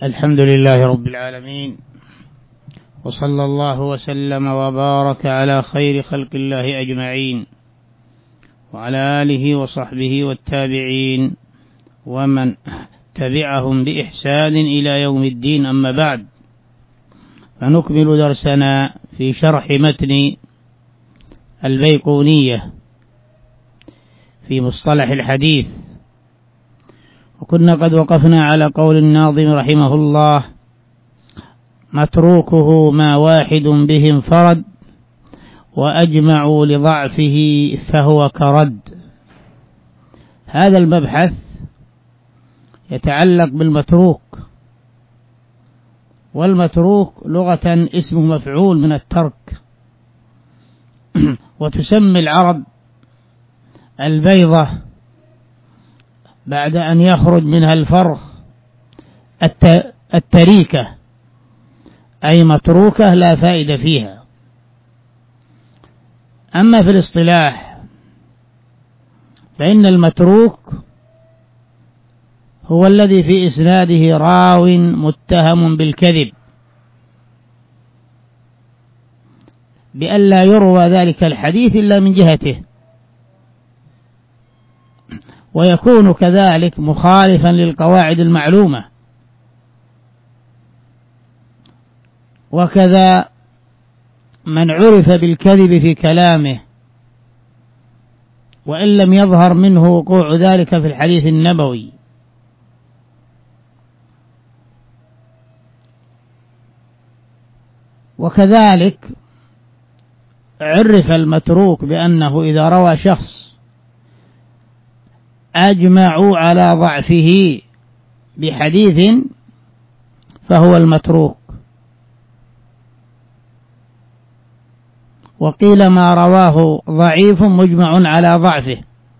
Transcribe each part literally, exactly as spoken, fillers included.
الحمد لله رب العالمين، وصلى الله وسلم وبارك على خير خلق الله أجمعين، وعلى آله وصحبه والتابعين ومن تبعهم بإحسان إلى يوم الدين. أما بعد، فنكمل درسنا في شرح متن البيقونية في مصطلح الحديث، وكنا قد وقفنا على قول الناظم رحمه الله: متروكه ما واحد به انفرد، وأجمعوا لضعفه فهو كرد. هذا المبحث يتعلق بالمتروك، والمتروك لغة اسم مفعول من الترك، وتسمي العرب البيضة بعد أن يخرج منها الفرخ التريكة، أي متروكة لا فائدة فيها. أما في الاصطلاح فإن المتروك هو الذي في إسناده راو متهم بالكذب بأن لا يروى ذلك الحديث إلا من جهته، ويكون كذلك مخالفا للقواعد المعلومة. وكذا من عرف بالكذب في كلامه وإن لم يظهر منه وقوع ذلك في الحديث النبوي. وكذلك عرف المتروك بأنه إذا روى شخص أجمعوا على ضعفه بحديث فهو المتروك. وقيل ما رواه ضعيف مجمع على ضعفه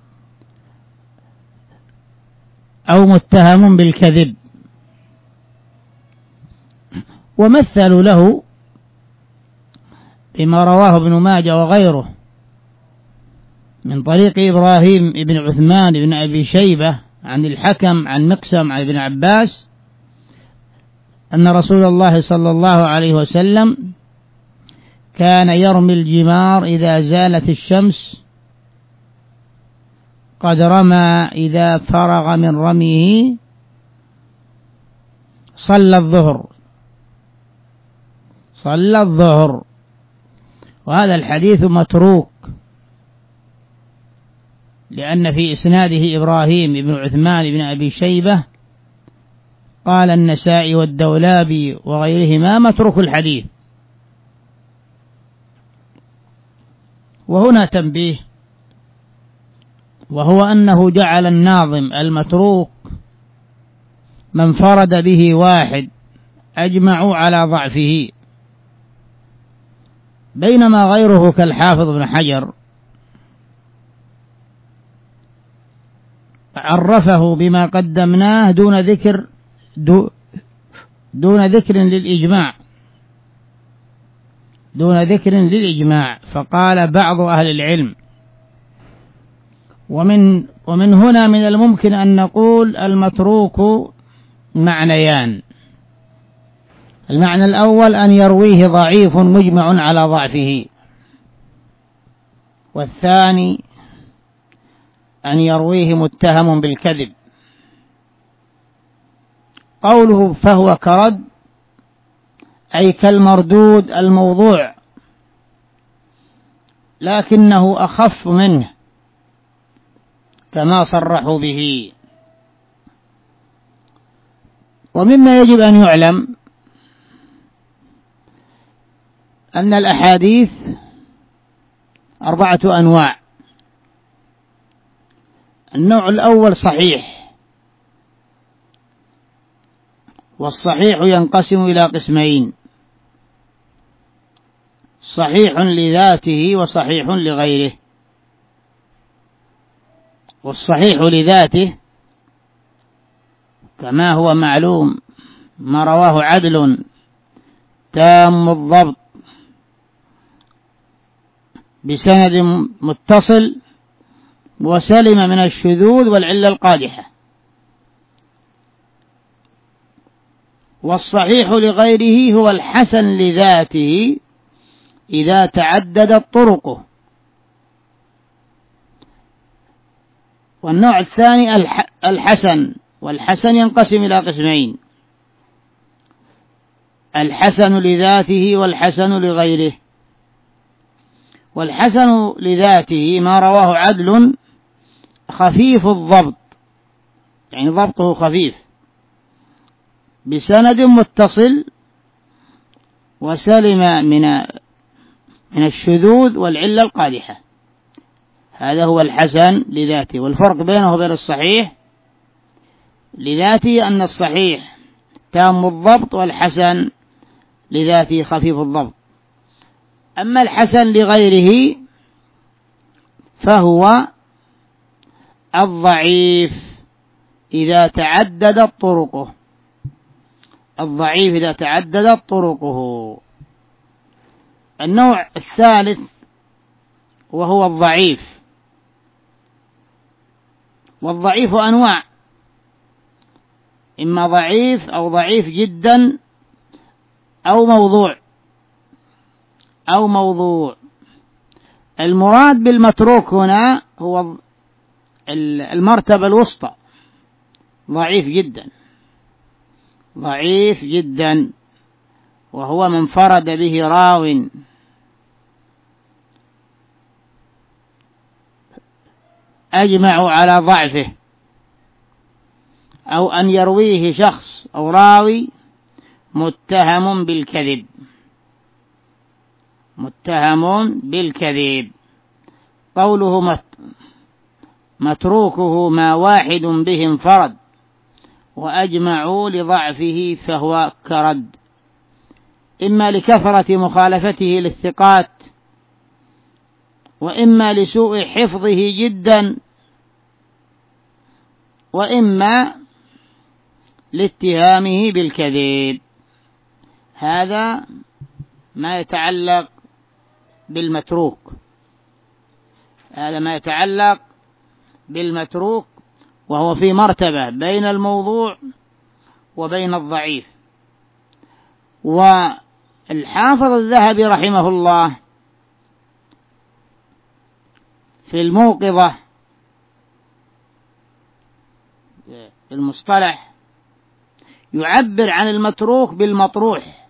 أو متهم بالكذب. ومثلوا له بما رواه ابن ماجه وغيره من طريق إبراهيم بن عثمان بن أبي شيبة عن الحكم عن مقسم عن ابن عباس أن رسول الله صلى الله عليه وسلم كان يرمي الجمار إذا زالت الشمس، قد رمى إذا فرغ من رميه صلى الظهر صلى الظهر وهذا الحديث متروك، لأن في إسناده إبراهيم بن عثمان بن أبي شيبة. قال النسائي والدولابي وغيرهما متروك الحديث. وهنا تنبيه، وهو أنه جعل الناظم المتروك من فرد به واحد أجمعوا على ضعفه، بينما غيره كالحافظ بن حجر عرفه بما قدمناه دون ذكر دون ذكر للإجماع دون ذكر للإجماع فقال بعض أهل العلم. ومن ومن هنا من الممكن أن نقول المتروك معنيان: المعنى الأول أن يرويه ضعيف مجمع على ضعفه، والثاني أن يرويه متهم بالكذب. قوله فهو كرد أي كالمردود الموضوع، لكنه أخف منه كما صرحوا به. ومما يجب أن يعلم أن الأحاديث أربعة أنواع. النوع الأول صحيح، والصحيح ينقسم إلى قسمين: صحيح لذاته وصحيح لغيره. والصحيح لذاته كما هو معلوم ما رواه عدل تام الضبط بسند متصل وسلم من الشذوذ والعلة القادحة. والصحيح لغيره هو الحسن لذاته إذا تعددت طرقه. والنوع الثاني الحسن، والحسن ينقسم إلى قسمين: الحسن لذاته والحسن لغيره. والحسن لذاته ما رواه عدل خفيف الضبط، يعني ضبطه خفيف بسند متصل وسلم من من الشذوذ والعلة القادحة، هذا هو الحسن لذاته. والفرق بينه وبين الصحيح لذاته أن الصحيح تام الضبط والحسن لذاته خفيف الضبط. أما الحسن لغيره فهو الضعيف إذا تعددت طرقه، الضعيف إذا تعددت طرقه. النوع الثالث وهو الضعيف، والضعيف أنواع: إما ضعيف أو ضعيف جدا أو موضوع أو موضوع. المراد بالمتروك هنا هو المرتبة الوسطى، ضعيف جدا، ضعيف جدا، وهو من فرد به راو أجمعوا على ضعفه، أو أن يرويه شخص أو راوي متهم بالكذب، متهم بالكذب. قوله متروكه ما واحد به انفرد وأجمعوا لضعفه فهو كرد، إما لكثرة مخالفته للثقات، وإما لسوء حفظه جدا، وإما لاتهامه بالكذب. هذا ما يتعلق بالمتروك، هذا ما يتعلق بالمتروك، وهو في مرتبة بين الموضوع وبين الضعيف. والحافظ الذهبي رحمه الله في الموقظة المصطلح يعبر عن المتروك بالمطروح،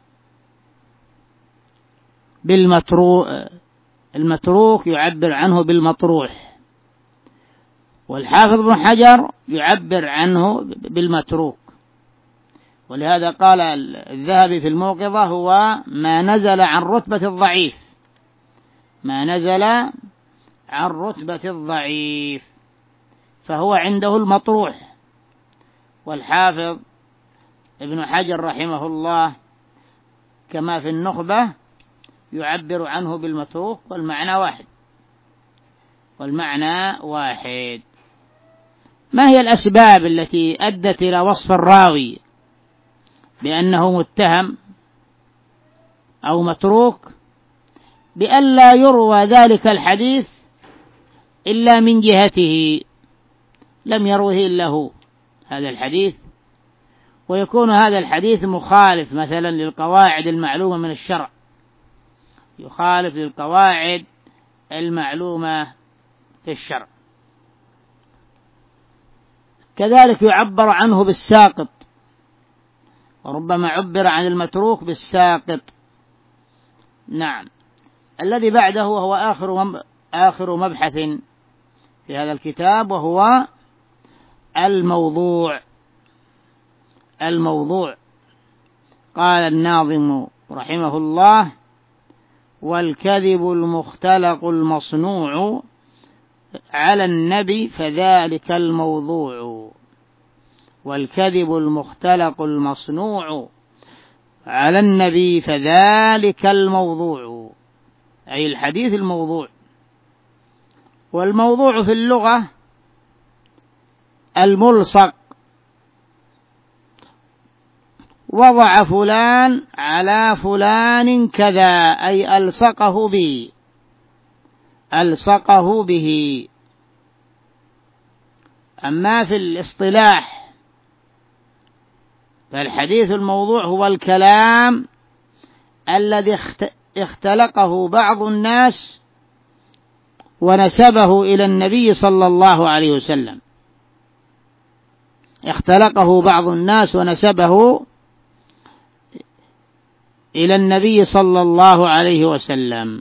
بالمتروك المتروك يعبر عنه بالمطروح، والحافظ ابن حجر يعبر عنه بالمتروك. ولهذا قال الذهبي في الموقظة هو ما نزل عن رتبة الضعيف، ما نزل عن رتبة الضعيف فهو عنده المطروح. والحافظ ابن حجر رحمه الله كما في النخبة يعبر عنه بالمتروك، والمعنى واحد، والمعنى واحد. ما هي الأسباب التي أدت إلى وصف الراوي بأنه متهم أو متروك؟ بألا يروى ذلك الحديث إلا من جهته، لم يروه إلا هو هذا الحديث، ويكون هذا الحديث مخالف مثلا للقواعد المعلومة من الشرع، يخالف للقواعد المعلومة في الشرع. كذلك يعبر عنه بالساقط، وربما عبر عن المتروك بالساقط. نعم. الذي بعده هو آخر آخر مبحث في هذا الكتاب، وهو الموضوع. الموضوع قال الناظم رحمه الله: والكذب المختلق المصنوع على النبي فذلك الموضوع. والكذب المختلق المصنوع على النبي فذلك الموضوع، أي الحديث الموضوع. والموضوع في اللغة الملصق، وضع فلان على فلان كذا، أي ألصقه به، ألصقه به. أما في الاصطلاح فالحديث الموضوع هو الكلام الذي اختلقه بعض الناس ونسبه إلى النبي صلى الله عليه وسلم، اختلقه بعض الناس ونسبه إلى النبي صلى الله عليه وسلم،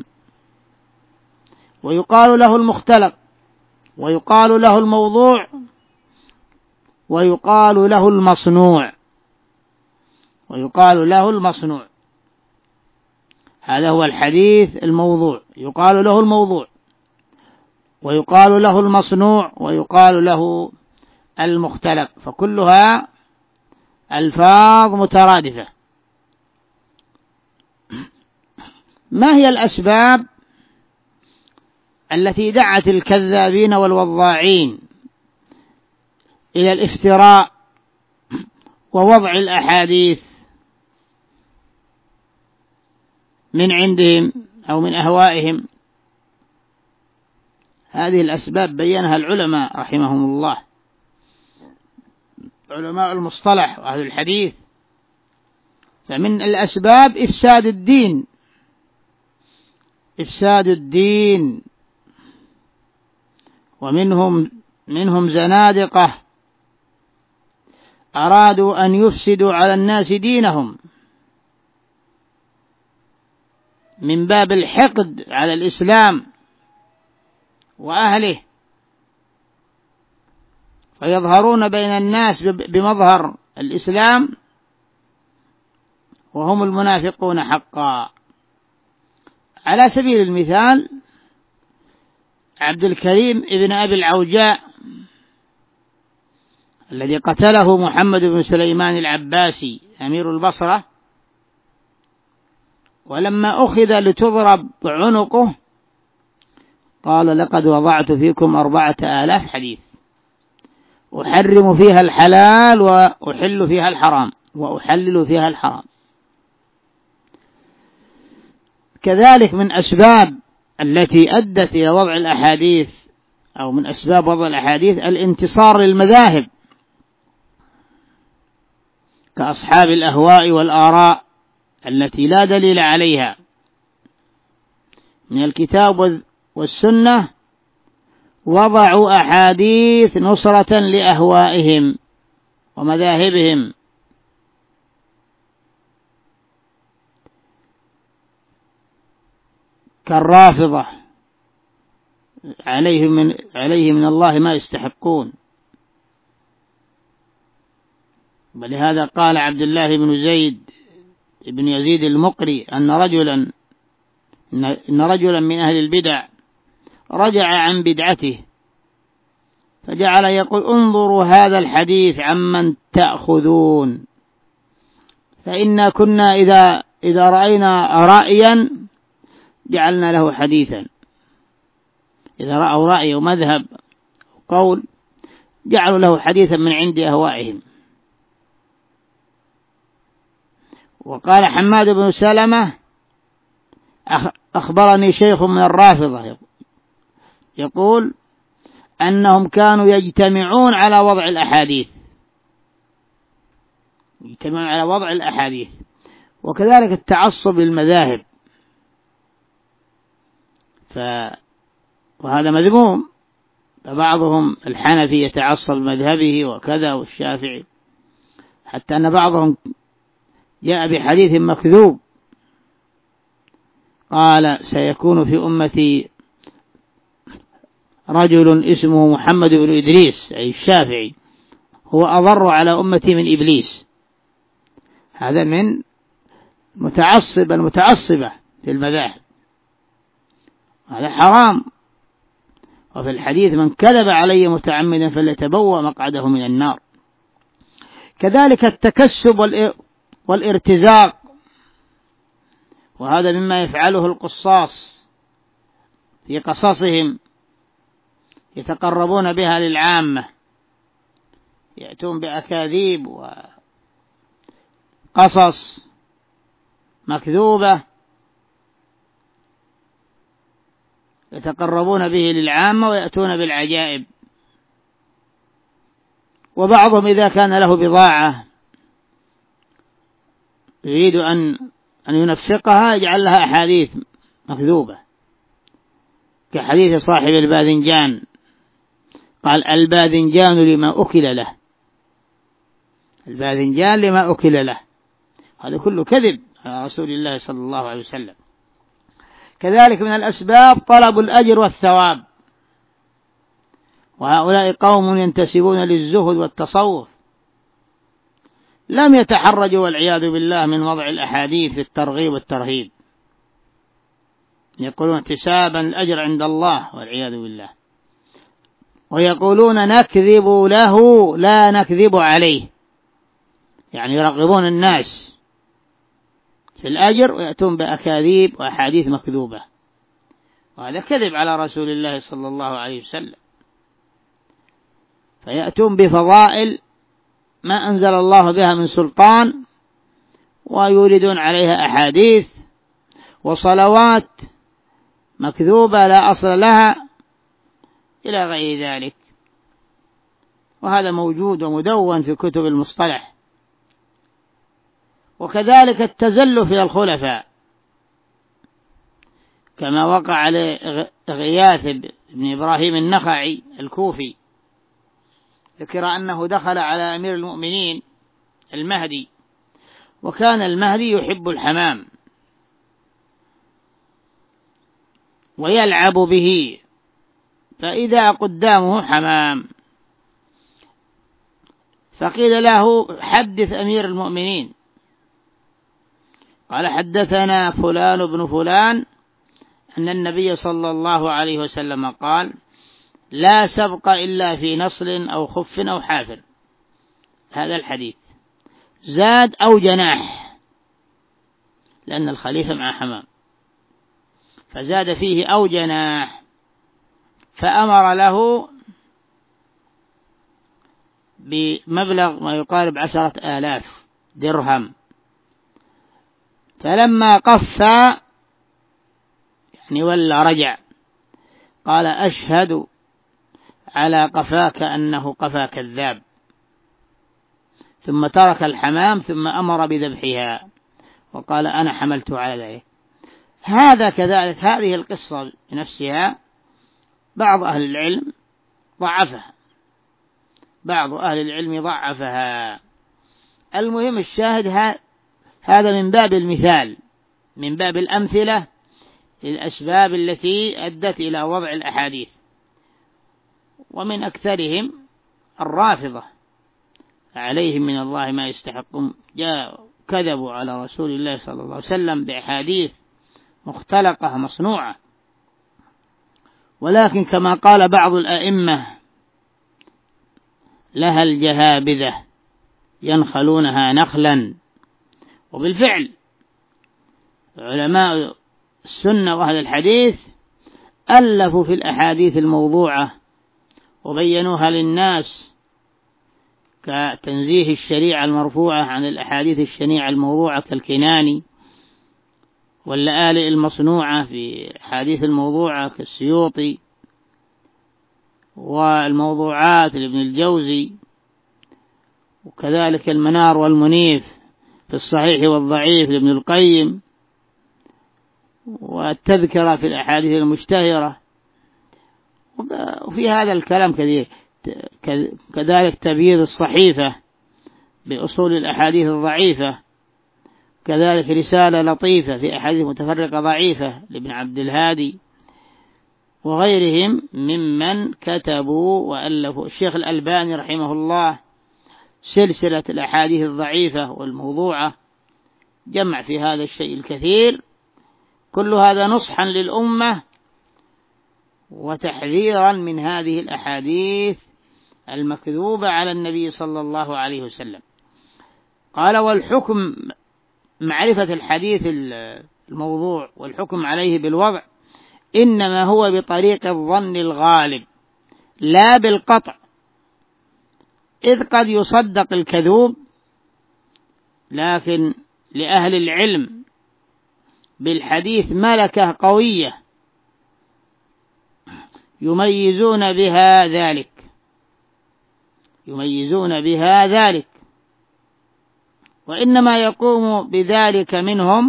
ويقال له المختلق، ويقال له الموضوع، ويقال له المصنوع، ويقال له المصنوع. هذا هو الحديث الموضوع، يقال له الموضوع، ويقال له المصنوع، ويقال له المختلق، فكلها ألفاظ مترادفة. ما هي الأسباب التي دعت الكذابين والوضاعين إلى الافتراء ووضع الأحاديث من عندهم أو من أهوائهم؟ هذه الأسباب بينها العلماء رحمهم الله، علماء المصطلح وأهل الحديث. فمن الأسباب إفساد الدين، إفساد الدين، ومنهم منهم زنادقة أرادوا أن يفسدوا على الناس دينهم من باب الحقد على الإسلام وأهله، فيظهرون بين الناس بمظهر الإسلام وهم المنافقون حقا. على سبيل المثال عبد الكريم ابن أبي العوجاء الذي قتله محمد بن سليمان العباسي أمير البصرة، ولما أخذ لتضرب عنقه قال: لقد وضعت فيكم أربعة آلاف حديث أحرم فيها الحلال وأحل فيها الحرام وأحلل فيها الحرام. كذلك من أسباب التي أدت إلى وضع الأحاديث، أو من أسباب وضع الأحاديث، الانتصار للمذاهب كأصحاب الأهواء والآراء التي لا دليل عليها من الكتاب والسنة، وضعوا أحاديث نصرة لأهوائهم ومذاهبهم، كالرافضة عليهم من, عليهم من الله ما يستحقون. ولهذا قال عبد الله بن زيد بن يزيد المقري أن رجلا إن رجلا من أهل البدع رجع عن بدعته فجعل يقول: انظروا هذا الحديث عمن تأخذون، فإنا كنا إذا, إذا رأينا رأيا جعلنا له حديثا، إذا رأوا رأي ومذهب وقول جعلوا له حديثا من عند أهوائهم. وقال حماد بن سلمة: أخبرني شيخ من الرافضة يقول أنهم كانوا يجتمعون على وضع الأحاديث، يجتمعون على وضع الأحاديث. وكذلك التعصب للمذاهب، ف... وهذا مذموم، فبعضهم الحنفي يتعصب مذهبه وكذا، والشافعي، حتى أن بعضهم جاء بحديث مكذوب قال: سيكون في أمتي رجل اسمه محمد بن إدريس، أي الشافعي، هو أضر على أمتي من إبليس. هذا من متعصب المتعصبة في المذاهب، هذا حرام. وفي الحديث: من كذب علي متعمدا فليتبوأ مقعده من النار. كذلك التكسب والارتزاق، وهذا مما يفعله القصاص في قصصهم، يتقربون بها للعامة، يأتون بأكاذيب وقصص مكذوبة يتقربون به للعامة ويأتون بالعجائب. وبعضهم إذا كان له بضاعة يريد أن أن ينفقها يجعل لها أحاديث مكذوبة، كحديث صاحب الباذنجان قال الباذنجان لما أكل له، الباذنجان لما أكل له، هذا كله كذب على رسول الله صلى الله عليه وسلم. كذلك من الأسباب طلب الأجر والثواب، وهؤلاء قوم ينتسبون للزهد والتصوف، لم يتحرجوا والعياذ بالله من وضع الأحاديث في الترغيب والترهيب، يقولون احتسابا الأجر عند الله والعياذ بالله، ويقولون نكذب له لا نكذب عليه، يعني يرغبون الناس في الأجر ويأتون بأكاذيب وأحاديث مكذوبة، وهذا كذب على رسول الله صلى الله عليه وسلم. فيأتون بفضائل ما أنزل الله بها من سلطان ويوردون عليها أحاديث وصلوات مكذوبة لا أصل لها إلى غير ذلك، وهذا موجود ومدون في كتب المصطلح. وكذلك التزلف إلى الخلفاء كما وقع على غياث بن إبراهيم النخعي الكوفي، ذكر أنه دخل على أمير المؤمنين المهدي، وكان المهدي يحب الحمام ويلعب به، فإذا قدامه حمام فقيل له حدث أمير المؤمنين، قال حدثنا فلان بن فلان أن النبي صلى الله عليه وسلم قال لا سبق إلا في نصل أو خف أو حافر، هذا الحديث زاد أو جناح لأن الخليفة مع حمام، فزاد فيه أو جناح، فأمر له بمبلغ ما يقارب عشرة آلاف درهم، فلما قفى يعني ولا رجع قال أشهد على قفاك أنه قفا كذاب، ثم ترك الحمام ثم أمر بذبحها وقال أنا حملت على ذلك. هذا كذلك هذه القصة بنفسها بعض أهل العلم ضعفها، بعض أهل العلم ضعفها. المهم الشاهد هذا من باب المثال، من باب الأمثلة للأسباب التي أدت إلى وضع الأحاديث. ومن أكثرهم الرافضة عليهم من الله ما يستحقون، جاء كذبوا على رسول الله صلى الله عليه وسلم بأحاديث مختلقة مصنوعة. ولكن كما قال بعض الأئمة لها الجهابذة ينخلونها نخلا، وبالفعل علماء السنة وأهل الحديث ألفوا في الأحاديث الموضوعة وبينوها للناس، كتنزيه الشريعة المرفوعة عن الأحاديث الشنيعة الموضوعة كالكناني، واللآلئ المصنوعة في حديث الموضوعة كالسيوطي، والموضوعات لابن الجوزي، وكذلك المنار والمنيف في الصحيح والضعيف لابن القيم، والتذكرة في الأحاديث المشتهرة. وفي هذا الكلام كثير، كذلك تبييض الصحيفة بأصول الأحاديث الضعيفة، كذلك رسالة لطيفة في أحاديث متفرقة ضعيفة لابن عبد الهادي، وغيرهم ممن كتبوا وألفوا. الشيخ الألباني رحمه الله سلسلة الأحاديث الضعيفة والموضوعة جمع في هذا الشيء الكثير، كل هذا نصحا للأمة وتحذيرا من هذه الأحاديث المكذوبة على النبي صلى الله عليه وسلم. قال والحكم معرفة الحديث الموضوع والحكم عليه بالوضع إنما هو بطريق الظن الغالب لا بالقطع، إذ قد يصدق الكذوب، لكن لأهل العلم بالحديث ملكة قوية يميزون بها ذلك يميزون بها ذلك وإنما يقوم بذلك منهم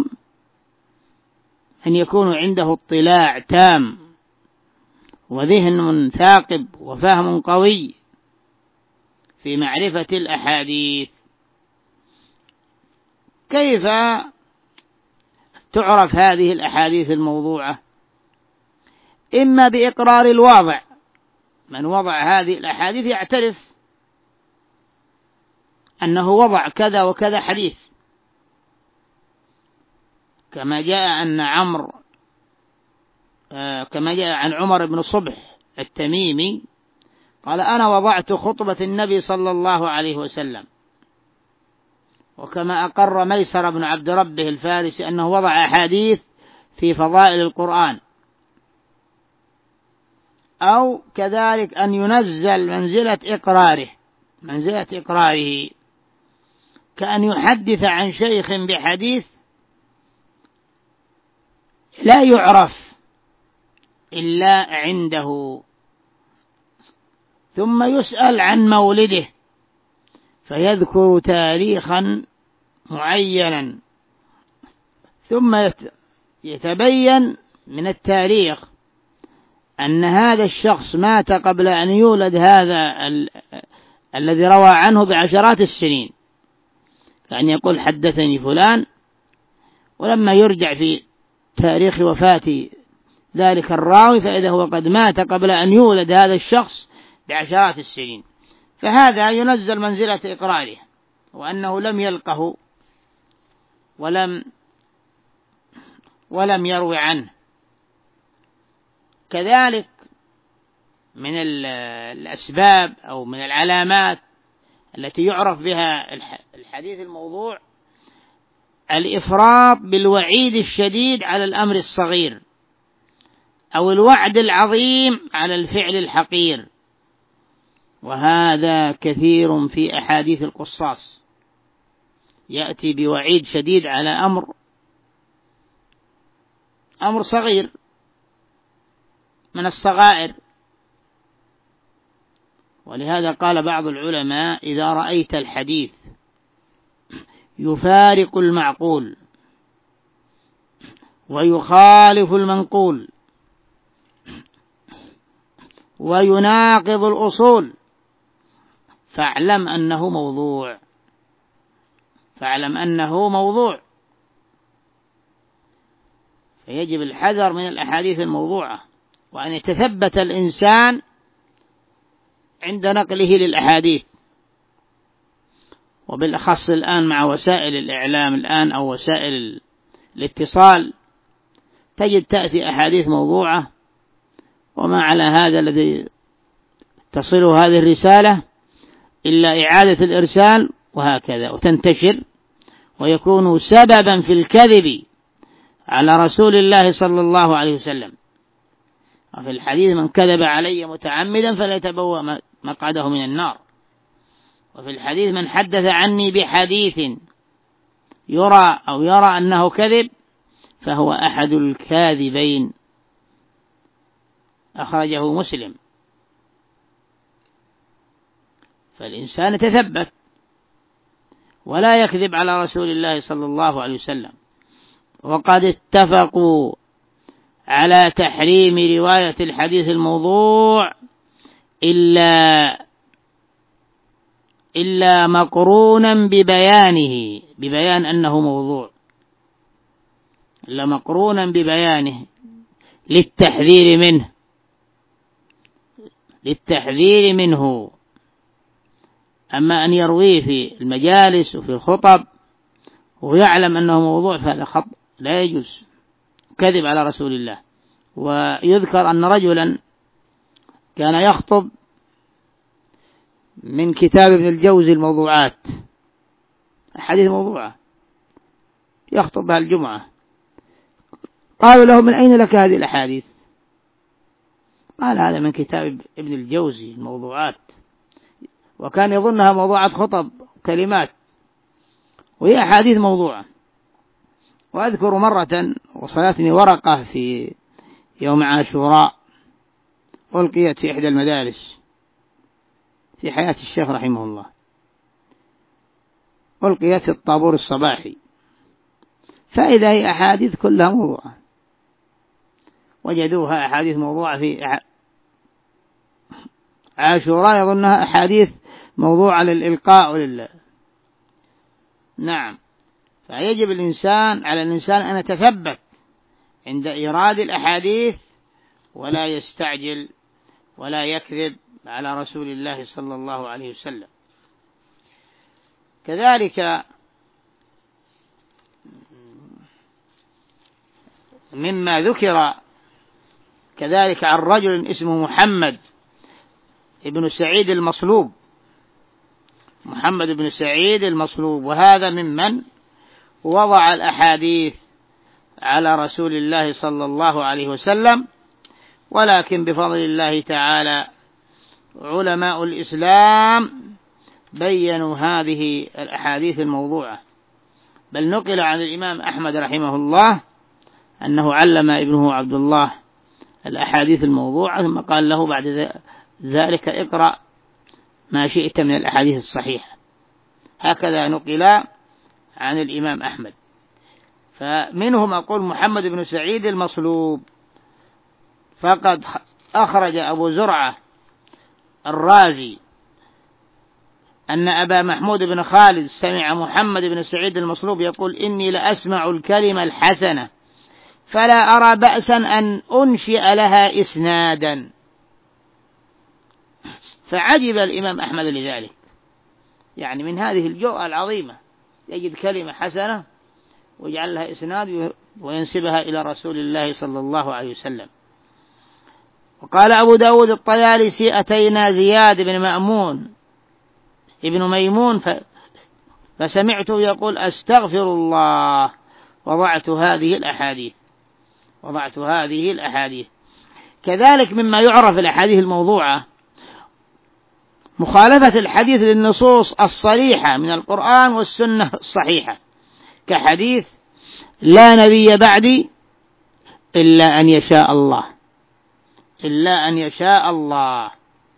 أن يكون عنده اطلاع تام وذهن ثاقب وفهم قوي في معرفة الأحاديث. كيف تعرف هذه الأحاديث الموضوعة؟ إما بإقرار الواضع، من وضع هذه الأحاديث يعترف أنه وضع كذا وكذا حديث، كما جاء أن عمرو آه كما جاء عن عمر بن صبح التميمي قال: أنا وضعت خطبة النبي صلى الله عليه وسلم. وكما أقر ميسر بن عبد ربه الفارسي أنه وضع أحاديث في فضائل القرآن. أو كذلك أن ينزل منزلة إقراره منزلة إقراره كأن يحدث عن شيخ بحديث لا يعرف إلا عنده، ثم يسأل عن مولده فيذكر تاريخا معينا، ثم يتبين من التاريخ أن هذا الشخص مات قبل أن يولد هذا ال... الذي روى عنه بعشرات السنين، كأن يقول: حدثني فلان، ولما يرجع في تاريخ وفاة ذلك الراوي فإذا هو قد مات قبل أن يولد هذا الشخص بعشرات السنين. فهذا ينزل منزلة إقراره، وأنه لم يلقه ولم ولم يروي عنه. كذلك من الأسباب أو من العلامات التي يعرف بها الحديث الموضوع الإفراط بالوعيد الشديد على الأمر الصغير، أو الوعد العظيم على الفعل الحقير، وهذا كثير في أحاديث القصاص، يأتي بوعيد شديد على أمر أمر صغير من الصغائر. ولهذا قال بعض العلماء: إذا رأيت الحديث يفارق المعقول ويخالف المنقول ويناقض الأصول فاعلم أنه موضوع فاعلم أنه موضوع فيجب الحذر من الأحاديث الموضوعة، وأن يتثبت الإنسان عند نقله للأحاديث. وبالأخص الآن مع وسائل الإعلام الآن أو وسائل الاتصال تجد تأتي أحاديث موضوعة، وما على هذا الذي تصله هذه الرسالة إلا إعادة الإرسال، وهكذا وتنتشر ويكون سببا في الكذب على رسول الله صلى الله عليه وسلم. وفي الحديث: من كذب علي متعمدا فليتبوأ مقعده من النار. وفي الحديث: من حدث عني بحديث يرى أو يرى أنه كذب فهو أحد الكاذبين، أخرجه مسلم. فالإنسان يتثبت ولا يكذب على رسول الله صلى الله عليه وسلم. وقد اتفقوا على تحريم رواية الحديث الموضوع إلا إلا مقرونا ببيانه ببيان أنه موضوع إلا مقرونا ببيانه للتحذير منه للتحذير منه أما أن يرويه في المجالس وفي الخطب ويعلم أنه موضوع فهذا خطأ لا يجوز، كذب على رسول الله. ويذكر أن رجلا كان يخطب من كتاب ابن الجوزي الموضوعات، حديث موضوعة يخطب بها الجمعة، قالوا له: من أين لك هذه الأحاديث؟ قال: هذا من كتاب ابن الجوزي الموضوعات، وكان يظنها موضوعات خطب وكلمات وهي أحاديث موضوعة. وأذكر مرة وصلتني ورقة في يوم عاشوراء ألقيت في إحدى المدارس في حياة الشيخ رحمه الله، ألقيت في الطابور الصباحي، فإذا هي أحاديث كلها موضوعة، وجدوها أحاديث موضوعة في عاشوراء يظنها أحاديث موضوعة للإلقاء ولله. نعم، فيجب الإنسان على الإنسان أن يتثبت عند إيراد الأحاديث ولا يستعجل ولا يكذب على رسول الله صلى الله عليه وسلم. كذلك مما ذكر كذلك عن رجل اسمه محمد ابن سعيد المصلوب، محمد بن سعيد المصلوب، وهذا ممن وضع الأحاديث على رسول الله صلى الله عليه وسلم، ولكن بفضل الله تعالى علماء الإسلام بيّنوا هذه الأحاديث الموضوعة، بل نقل عن الإمام أحمد رحمه الله أنه علم ابنه عبد الله الأحاديث الموضوعة، ثم قال له بعد ذلك اقرأ ما شئت من الأحاديث الصحيحة. هكذا نقل عن الإمام أحمد. فمنهم أقول محمد بن سعيد المصلوب، فقد أخرج أبو زرعة الرازي أن أبا محمود بن خالد سمع محمد بن سعيد المصلوب يقول: إني لأسمع الكلمة الحسنة فلا أرى بأسا أن أنشئ لها إسنادا. فعجب الإمام أحمد لذلك، يعني من هذه الجرأة العظيمة، يجد كلمة حسنة ويجعل لها إسناد وينسبها إلى رسول الله صلى الله عليه وسلم. وقال أبو داود الطيالسي: أتينا زياد بن مأمون ابن ميمون فسمعته يقول: أستغفر الله، وضعت هذه الأحاديث وضعت هذه الأحاديث. كذلك مما يعرف الأحاديث الموضوعة مخالفة الحديث للنصوص الصريحة من القرآن والسنة الصحيحة، كحديث لا نبي بعدي إلا أن يشاء الله إلا أن يشاء الله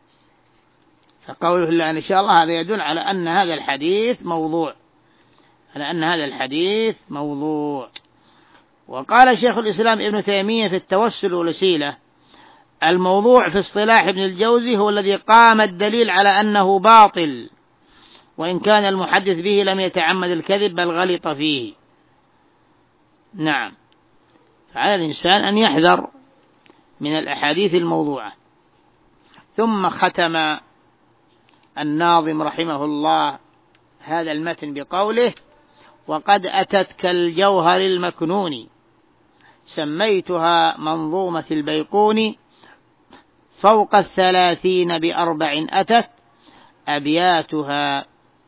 فقوله إلا أن يشاء الله هذا يدل على أن هذا الحديث موضوع على أن هذا الحديث موضوع. وقال شيخ الإسلام ابن تيمية في التوسل والوسيلة: الموضوع في اصطلاح ابن الجوزي هو الذي قام الدليل على أنه باطل، وإن كان المحدث به لم يتعمد الكذب بل غلط فيه. نعم، فعلى الإنسان أن يحذر من الأحاديث الموضوعة. ثم ختم الناظم رحمه الله هذا المتن بقوله: وقد أتت كالجوهر المكنون سميتها منظومة البيقوني فوق الثلاثين بأربع أتت أبياتها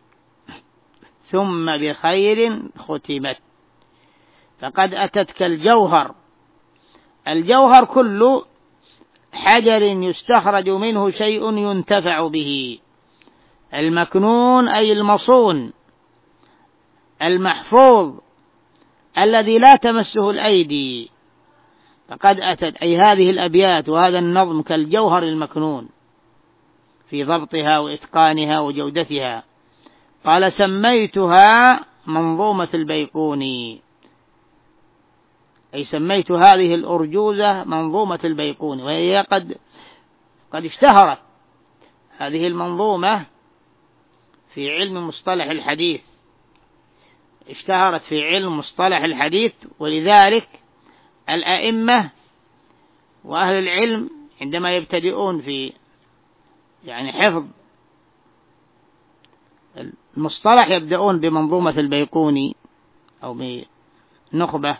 ثم بخير ختمت. فقد أتت كالجوهر، الجوهر كل حجر يستخرج منه شيء ينتفع به، المكنون أي المصون المحفوظ الذي لا تمسه الأيدي. فقد أتت أي هذه الأبيات وهذا النظم كالجوهر المكنون في ضبطها وإتقانها وجودتها. قال: سميتها منظومة البيقوني، أي سميت هذه الأرجوزة منظومة البيقوني، وهي قد قد اشتهرت هذه المنظومة في علم مصطلح الحديث اشتهرت في علم مصطلح الحديث ولذلك الأئمة وأهل العلم عندما يبتدئون في يعني حفظ المصطلح يبدأون بمنظومة البيقوني أو بنخبة.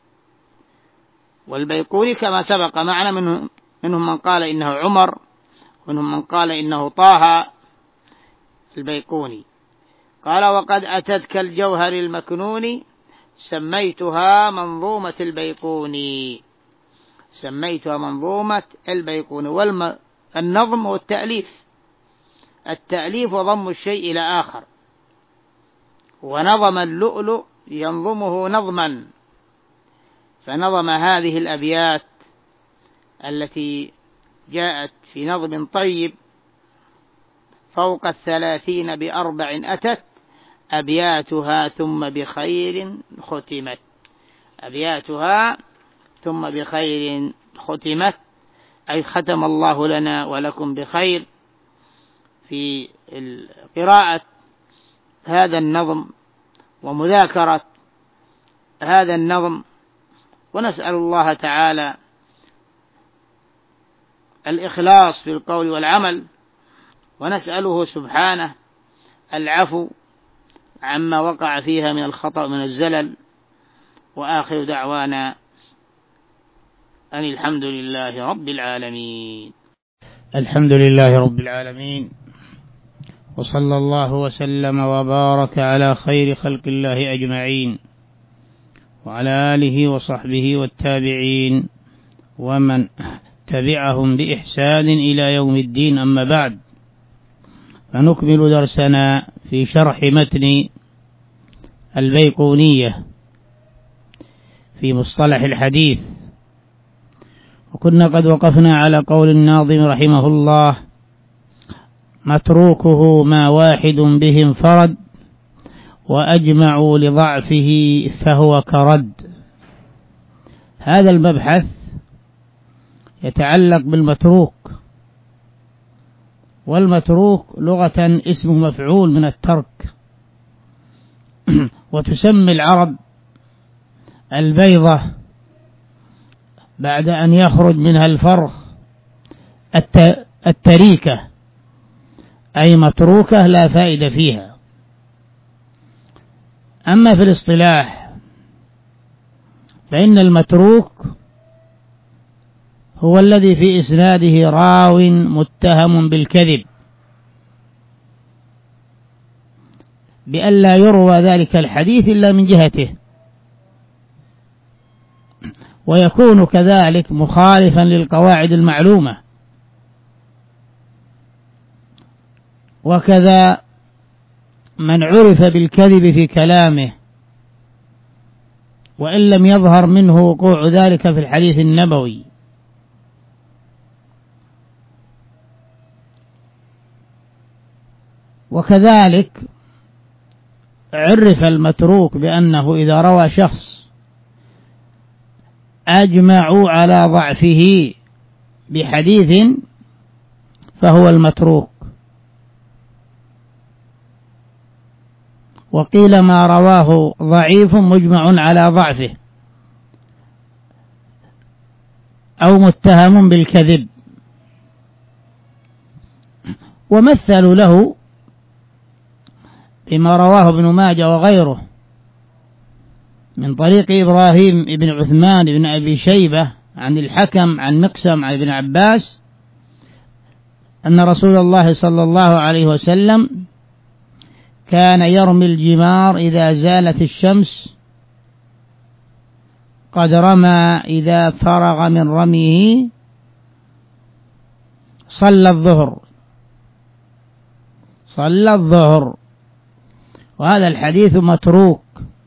والبيقوني كما سبق معنا منهم, منهم من قال إنه عمر، ومنهم من قال إنه طه البيقوني. قال: وقد أتت كالجوهر المكنون سميتها منظومة البيقوني سميتها منظومة البيقوني. والنظم هو التأليف التأليف وضم الشيء إلى آخر، ونظم اللؤلؤ ينظمه نظما، فنظم هذه الأبيات التي جاءت في نظم طيب: فوق الثلاثين بأربع أتت أبياتها ثم بخير ختمت، أبياتها ثم بخير ختمت، أي ختم الله لنا ولكم بخير في قراءة هذا النظم ومذاكرة هذا النظم. ونسأل الله تعالى الإخلاص في القول والعمل، ونسأله سبحانه العفو عما وقع فيها من الخطأ من الزلل. وآخر دعوانا أن الحمد لله رب العالمين. الحمد لله رب العالمين، وصلى الله وسلم وبارك على خير خلق الله أجمعين، وعلى آله وصحبه والتابعين ومن تبعهم بإحسان إلى يوم الدين. أما بعد، فنكمل درسنا في شرح متن البيقونية في مصطلح الحديث، وكنا قد وقفنا على قول الناظم رحمه الله: متروكه ما واحد به انفرد، وأجمعوا لضعفه فهو كرد. هذا المبحث يتعلق بالمتروك، والمتروك لغة اسم مفعول من الترك، وتسمي العرب البيضة بعد أن يخرج منها الفرخ التريكة، أي متروكة لا فائدة فيها. أما في الاصطلاح فإن المتروك هو الذي في إسناده راو متهم بالكذب بأن لا يروى ذلك الحديث إلا من جهته، ويكون كذلك مخالفا للقواعد المعلومة. وكذا من عرف بالكذب في كلامه وإن لم يظهر منه وقوع ذلك في الحديث النبوي. وكذلك عرف المتروك بأنه إذا روى شخص أجمعوا على ضعفه بحديث فهو المتروك، وقيل ما رواه ضعيف مجمع على ضعفه أو متهم بالكذب. ومثلوا له بما رواه ابن ماجه وغيره من طريق إبراهيم بن عثمان بن أبي شيبة عن الحكم عن مقسم عن ابن عباس أن رسول الله صلى الله عليه وسلم كان يرمي الجمار إذا زالت الشمس، قد رمى إذا فرغ من رميه صلى الظهر صلى الظهر وهذا الحديث متروك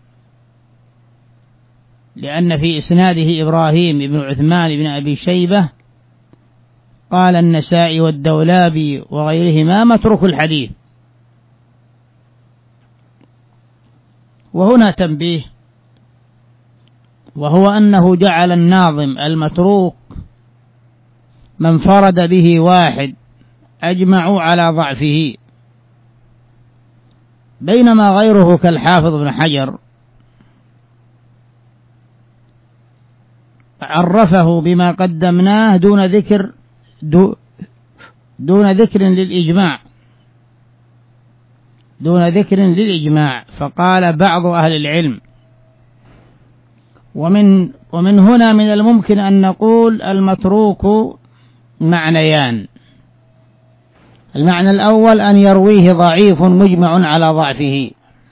لأن في إسناده إبراهيم بن عثمان بن أبي شيبة. قال النسائي والدولابي وغيرهما متروك الحديث. وهنا تنبيه، وهو أنه جعل الناظم المتروك من فرد به واحد أجمعوا على ضعفه، بينما غيره كالحافظ بن حجر عرفه بما قدمناه دون ذكر دون ذكر للإجماع دون ذكر للإجماع فقال بعض أهل العلم. ومن ومن هنا من الممكن أن نقول المتروك معنيان: المعنى الأول أن يرويه ضعيف مجمع على ضعفه،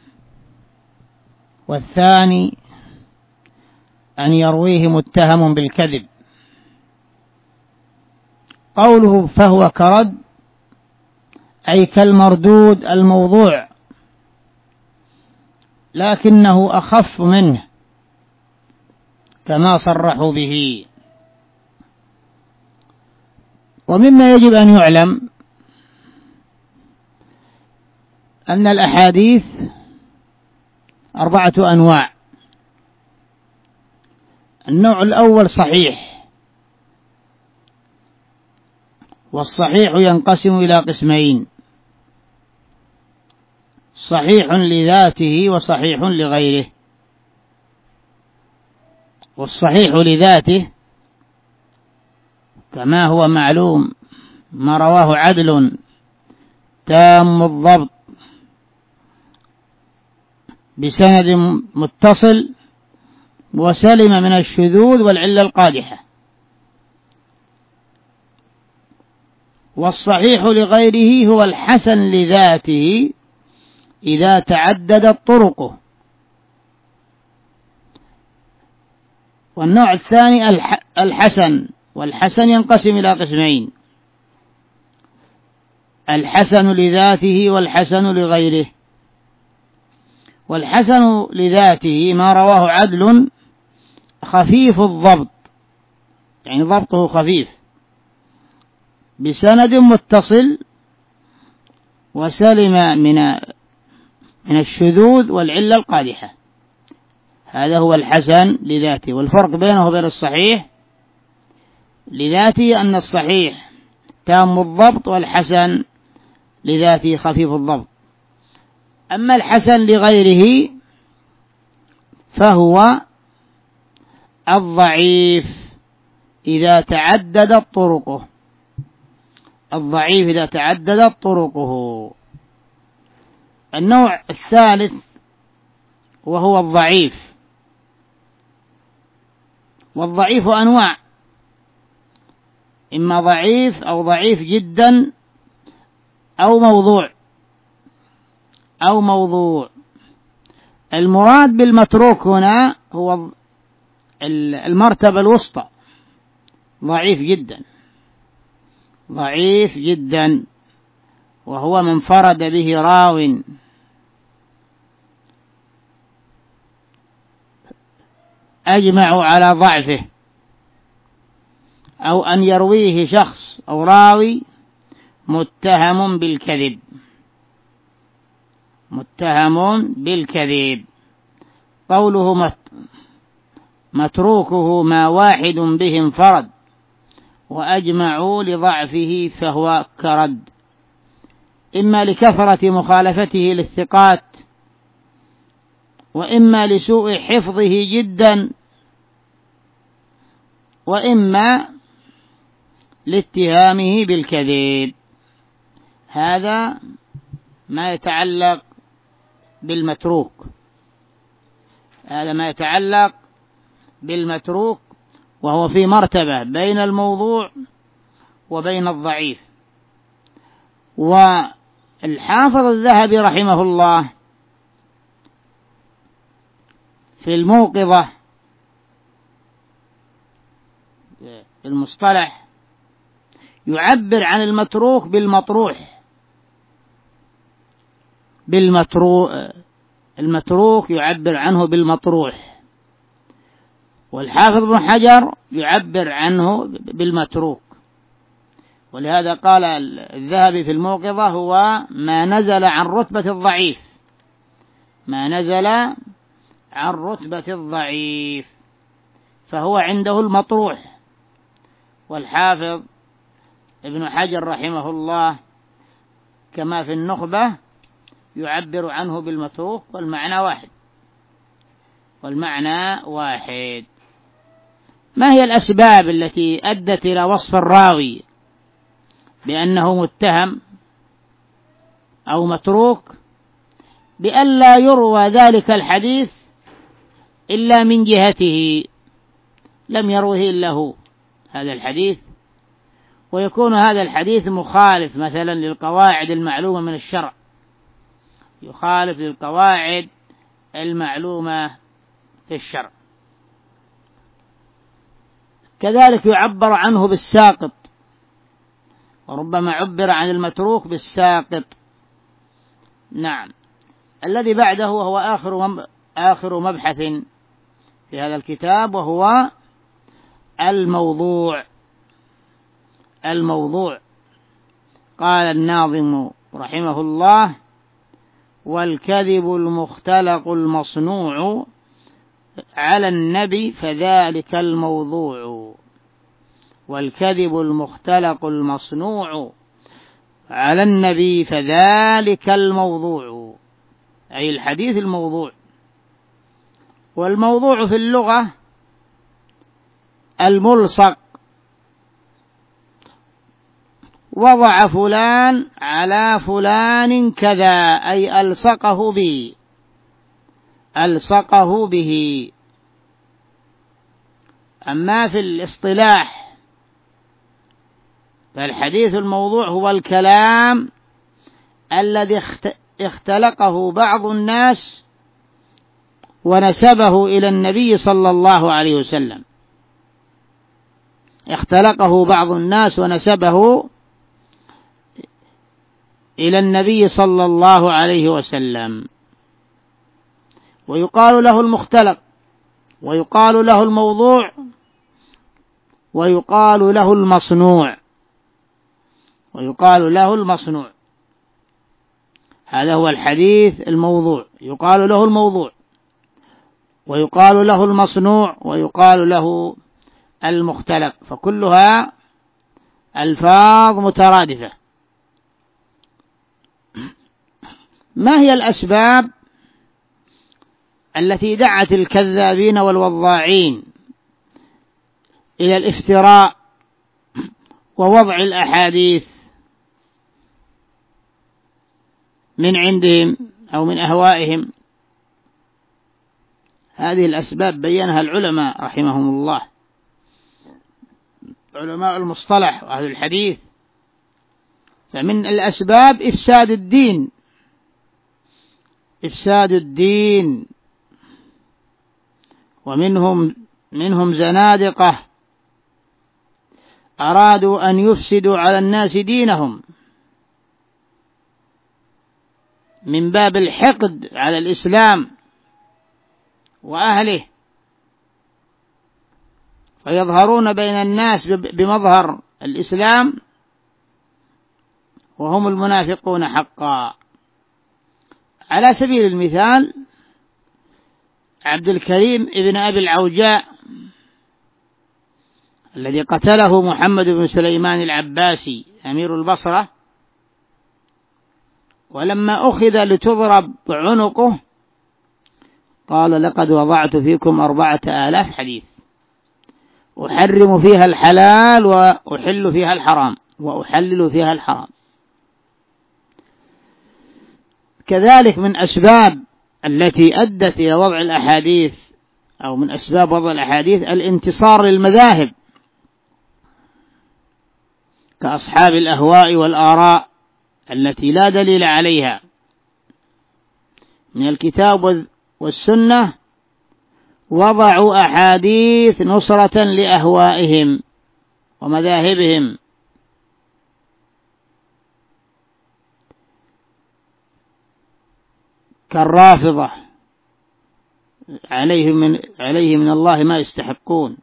والثاني أن يرويه متهم بالكذب. قوله فهو كرد أي كالمردود الموضوع، لكنه أخف منه كما صرحوا به. ومما يجب أن يعلم أن الأحاديث أربعة أنواع. النوع الأول صحيح، والصحيح ينقسم إلى قسمين: صحيح لذاته وصحيح لغيره. والصحيح لذاته كما هو معلوم ما رواه عدل تام الضبط بسند متصل وسلم من الشذوذ والعلة القادحة. والصحيح لغيره هو الحسن لذاته إذا تعددت طرقه. والنوع الثاني الحسن، والحسن ينقسم إلى قسمين: الحسن لذاته والحسن لغيره. والحسن لذاته ما رواه عدل خفيف الضبط، يعني ضبطه خفيف بسند متصل وسلم من من الشذوذ والعلة القادحة، هذا هو الحسن لذاته. والفرق بينه وبين الصحيح لذاته أن الصحيح تام الضبط والحسن لذاته خفيف الضبط. أما الحسن لغيره فهو الضعيف إذا تعددت طرقه، الضعيف إذا تعددت طرقه. النوع الثالث وهو الضعيف. والضعيف أنواع: إما ضعيف أو ضعيف جدا أو موضوع أو موضوع. المراد بالمتروك هنا هو المرتبة الوسطى، ضعيف جدا، ضعيف جدا، وهو من فرد به راو أجمعوا على ضعفه، أو أن يرويه شخص أو راوي متهم بالكذب، متهم بالكذب. قوله مت متروكه ما واحد به انفرد وأجمعوا لضعفه فهو كرد، إما لكثرة مخالفته للثقات، وإما لسوء حفظه جدا، وإما لاتهامه بالكذب. هذا ما يتعلق بالمتروك، هذا ما يتعلق بالمتروك، وهو في مرتبة بين الموضوع وبين الضعيف. والحافظ الذهبي رحمه الله في الموقظة في المصطلح يعبر عن المتروك بالمطروح، بالمتروك المتروك يعبر عنه بالمطروح. والحافظ ابن حجر يعبر عنه بالمتروك. ولهذا قال الذهبي في الموقظة هو ما نزل عن رتبة الضعيف، ما نزل عن رتبة الضعيف فهو عنده المطروح. والحافظ ابن حجر رحمه الله كما في النخبة يعبر عنه بالمتروك، والمعنى واحد، والمعنى واحد. ما هي الأسباب التي أدت إلى وصف الراوي بأنه متهم أو متروك؟ بألا يروى ذلك الحديث إلا من جهته، لم يروه إلا هو هذا الحديث، ويكون هذا الحديث مخالف مثلا للقواعد المعلومة من الشرع، يخالف للقواعد المعلومة في الشرع. كذلك يعبر عنه بالساقط، وربما عبر عن المتروك بالساقط. نعم. الذي بعده وهو آخر آخر مبحث في هذا الكتاب وهو الموضوع. الموضوع قال الناظم رحمه الله: والكذب المختلق المصنوع على النبي فذلك الموضوع. والكذب المختلق المصنوع على النبي فذلك الموضوع، أي الحديث الموضوع. والموضوع في اللغة الملصق، وضع فلان على فلان كذا، أي ألصقه به ألصقه به. أما في الاصطلاح فالحديث الموضوع هو الكلام الذي اختلقه بعض الناس ونسبه إلى النبي صلى الله عليه وسلم، اختلقه بعض الناس ونسبه إلى النبي صلى الله عليه وسلم، ويقال له المختلق، ويقال له الموضوع، ويقال له المصنوع ويقال له المصنوع هذا هو الحديث الموضوع، يقال له الموضوع، ويقال له المصنوع، ويقال له المختلق، فكلها ألفاظ مترادفة. ما هي الأسباب التي دعت الكذابين والوضاعين إلى الافتراء ووضع الأحاديث من عندهم أو من أهوائهم؟ هذه الأسباب بينها العلماء رحمهم الله، علماء المصطلح وأهل الحديث. فمن الأسباب إفساد الدين إفساد الدين ومنهم منهم زنادقة أرادوا أن يفسدوا على الناس دينهم من باب الحقد على الإسلام وأهله، فيظهرون بين الناس بمظهر الإسلام وهم المنافقون حقا. على سبيل المثال عبد الكريم ابن أبي العوجاء الذي قتله محمد بن سليمان العباسي أمير البصرة، ولما أخذ لتضرب عنقه قال: لقد وضعت فيكم أربعة آلاف حديث أحرم فيها الحلال وأحل فيها الحرام وأحلل فيها الحرام. كذلك من أسباب التي أدت إلى وضع الأحاديث أو من أسباب وضع الأحاديث الانتصار للمذاهب كأصحاب الأهواء والآراء التي لا دليل عليها من الكتاب والسنة، وضعوا أحاديث نصرة لأهوائهم ومذاهبهم، كالرافضة عليهم من, عليه من الله ما يستحقون.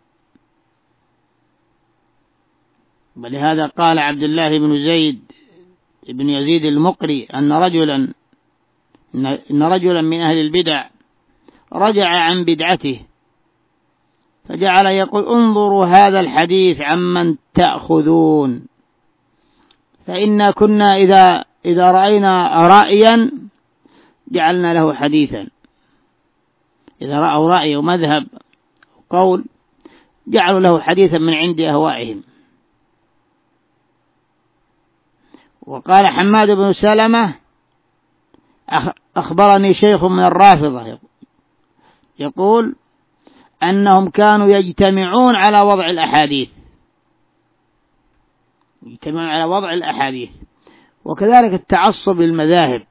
ولهذا قال عبد الله بن زيد بن يزيد المقري أن رجلا إن رجلا من أهل البدع رجع عن بدعته فجعل يقول: انظروا هذا الحديث عمن تأخذون، فإنا كنا إذا, إذا رأينا رأيا جعلنا له حديثا. إذا رأوا رأي ومذهب وقول جعلوا له حديثا من عند أهوائهم. وقال حماد بن سلمة: أخبرني شيخ من الرافضة يقول أنهم كانوا يجتمعون على وضع الأحاديث يجتمعون على وضع الأحاديث وكذلك التعصب للمذاهب،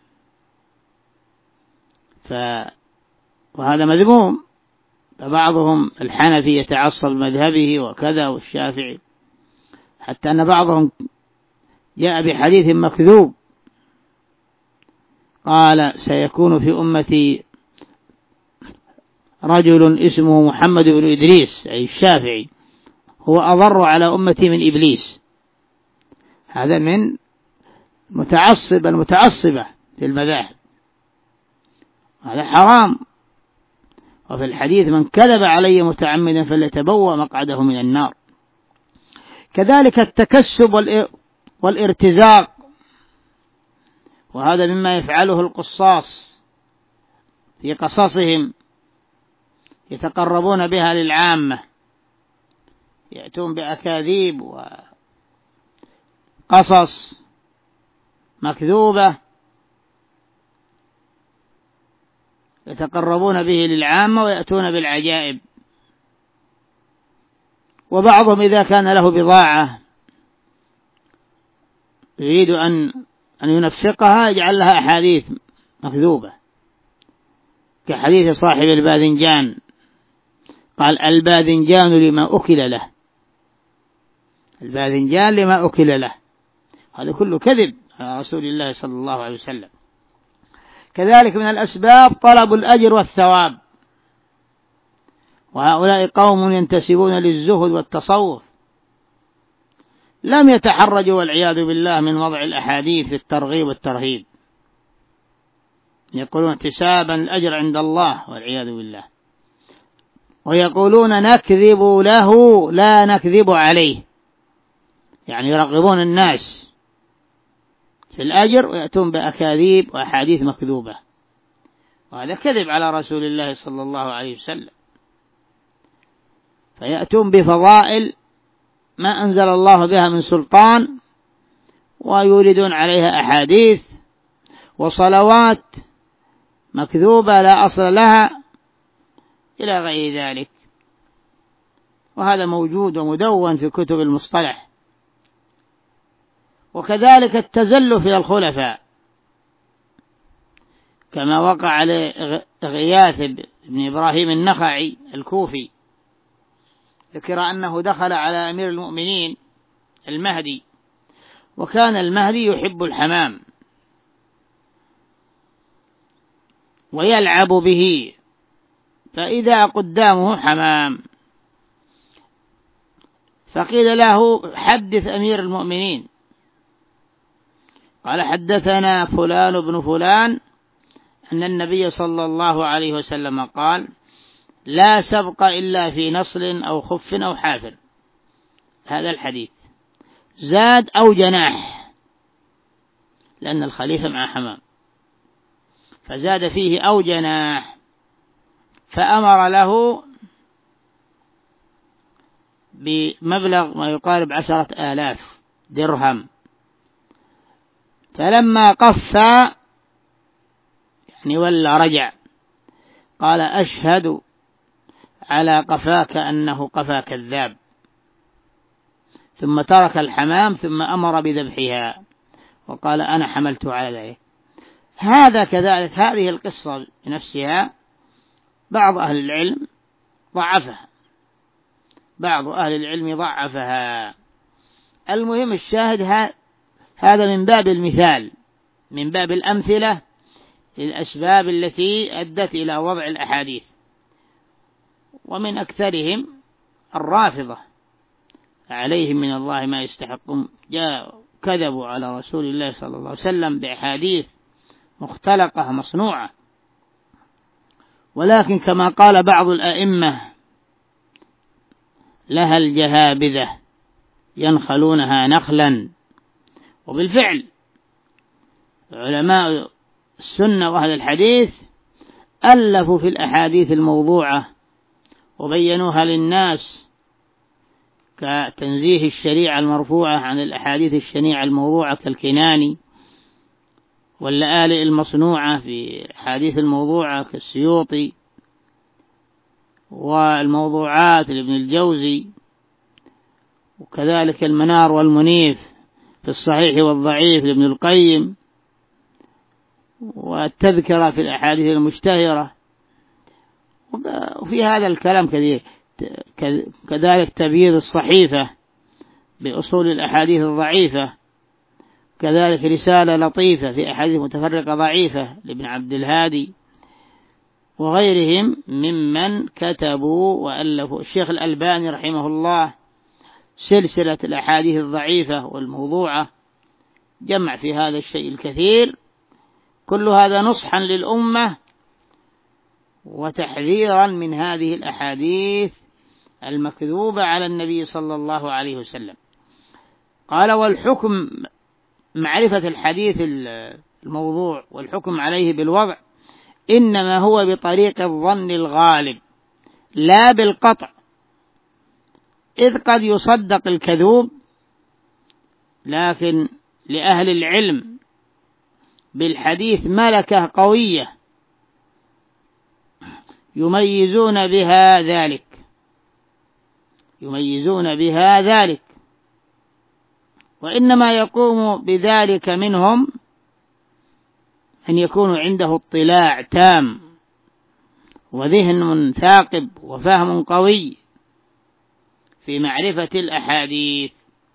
ف... وهذا مذموم. فبعضهم الحنفي يتعصب مذهبه وكذا، والشافعي، حتى أن بعضهم جاء بحديث مكذوب قال: سيكون في أمتي رجل اسمه محمد بن إدريس، أي الشافعي، هو أضر على أمتي من إبليس. هذا من متعصب المتعصبة في المذاهب. هذا حرام. وفي الحديث من كذب علي متعمدا فليتبوأ مقعده من النار. كذلك التكسب والارتزاق، وهذا مما يفعله القصاص في قصصهم، يتقربون بها للعامة، يأتون بأكاذيب وقصص مكذوبة يتقربون به للعامة ويأتون بالعجائب. وبعضهم إذا كان له بضاعة يريد أن أن ينفقها يجعل لها أحاديث مكذوبة، كحديث صاحب الباذنجان، قال الباذنجان لما أكل له، الباذنجان لما أكل له، هذا كله كذب على رسول الله صلى الله عليه وسلم. كذلك من الأسباب طلب الأجر والثواب، وهؤلاء قوم ينتسبون للزهد والتصوف، لم يتحرجوا والعياذ بالله من وضع الأحاديث في الترغيب والترهيب، يقولون احتسابا الأجر عند الله والعياذ بالله، ويقولون نكذب له لا نكذب عليه، يعني يرغبون الناس في الأجر ويأتون بأكاذيب وأحاديث مكذوبة، وهذا كذب على رسول الله صلى الله عليه وسلم. فيأتون بفضائل ما أنزل الله بها من سلطان ويوردون عليها أحاديث وصلوات مكذوبة لا أصل لها إلى غير ذلك، وهذا موجود ومدون في كتب المصطلح. وكذلك التزلف إلى الخلفاء، كما وقع على غياث بن إبراهيم النخعي الكوفي، ذكر أنه دخل على أمير المؤمنين المهدي، وكان المهدي يحب الحمام ويلعب به، فإذا قدامه حمام فقيل له حدث أمير المؤمنين، قال حدثنا فلان بن فلان أن النبي صلى الله عليه وسلم قال لا سبق إلا في نصل أو خف أو حافر. هذا الحديث زاد أو جناح، لأن الخليفة مع حمام، فزاد فيه أو جناح، فأمر له بمبلغ ما يقارب عشرة آلاف درهم، فلما قفى يعني ولا رجع قال أشهد على قفاك أنه قفا كذاب، ثم ترك الحمام ثم أمر بذبحها وقال أنا حملت على ذلك. هذا كذلك هذه القصة بنفسها بعض أهل العلم ضعفها، بعض أهل العلم ضعفها. المهم الشاهد هذا من باب المثال، من باب الأمثلة للأسباب التي أدت إلى وضع الأحاديث. ومن أكثرهم الرافضة عليهم من الله ما يستحقون، جاء كذبوا على رسول الله صلى الله عليه وسلم بأحاديث مختلقة مصنوعة. ولكن كما قال بعض الأئمة لها الجهابذة ينخلونها نخلا، وبالفعل علماء السنة وأهل الحديث ألفوا في الأحاديث الموضوعة وبينوها للناس، كتنزيه الشريعة المرفوعة عن الأحاديث الشنيعة الموضوعة كالكناني، واللآلئ المصنوعة في الأحاديث الموضوعة كالسيوطي، والموضوعات لابن الجوزي، وكذلك المنار والمنيف في الصحيح والضعيف لابن القيم، والتذكرة في الأحاديث المشتهرة. وفي هذا الكلام كثير، كذلك تبييض الصحيفة بأصول الأحاديث الضعيفة، كذلك رسالة لطيفة في أحاديث متفرقة ضعيفة لابن عبد الهادي، وغيرهم ممن كتبوا وألفوا. الشيخ الألباني رحمه الله سلسلة الأحاديث الضعيفة والموضوعة جمع في هذا الشيء الكثير. كل هذا نصحا للأمة وتحذيرا من هذه الأحاديث المكذوبة على النبي صلى الله عليه وسلم. قال: والحكم معرفة الحديث الموضوع والحكم عليه بالوضع إنما هو بطريق الظن الغالب لا بالقطع، إذ قد يصدق الكذوب، لكن لأهل العلم بالحديث ملكة قوية يميزون بها ذلك يميزون بها ذلك وإنما يقوم بذلك منهم أن يكون عنده اطلاع تام وذهن ثاقب وفهم قوي في معرفة الأحاديث.